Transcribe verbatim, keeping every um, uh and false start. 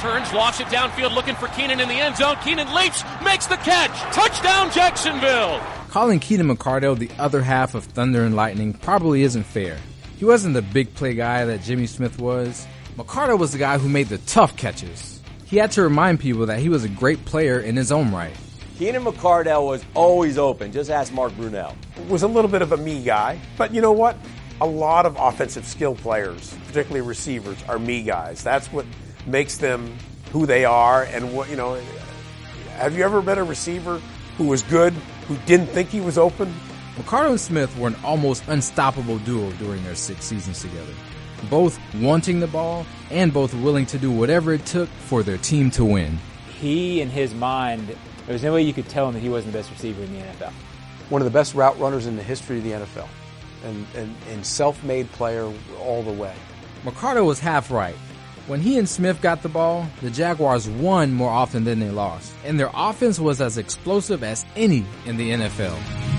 turns, lofts it downfield, looking for Keenan in the end zone. Keenan leaps, makes the catch. Touchdown, Jacksonville. Calling Keenan McCardell the other half of Thunder and Lightning probably isn't fair. He wasn't the big play guy that Jimmy Smith was. McCardell was the guy who made the tough catches. He had to remind people that he was a great player in his own right. Keenan McCardell was always open. Just ask Mark Brunell. Was a little bit of a me guy, but you know what? A lot of offensive skill players, particularly receivers, are me guys. That's what makes them who they are. And what you know, have you ever been a receiver who was good, who didn't think he was open? McCardell and Smith were an almost unstoppable duo during their six seasons together, both wanting the ball and both willing to do whatever it took for their team to win. He, in his mind, there was no way you could tell him that he wasn't the best receiver in the N F L. One of the best route runners in the history of the N F L, and, and, and self-made player all the way. McCardell was half right. When he and Smith got the ball, the Jaguars won more often than they lost, and their offense was as explosive as any in the N F L.